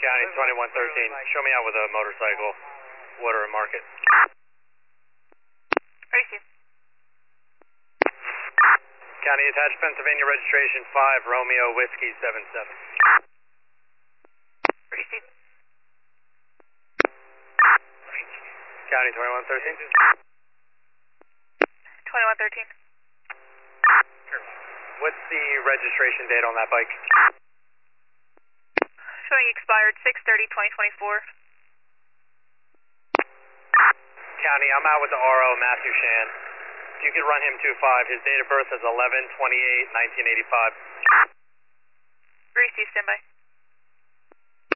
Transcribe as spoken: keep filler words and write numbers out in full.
County twenty-one thirteen, show me out with a motorcycle, water and market. Receive. County attached Pennsylvania registration five, Romeo Whiskey seven seven. Receive. County twenty-one thirteen. twenty-one thirteen. What's the registration date on that bike? Showing expired six thirty twenty twenty-four. County, I'm out with the R O, Matthew Shan. If you could run him two five, his date of birth is eleven twenty-eight nineteen eighty-five. Receive, standby.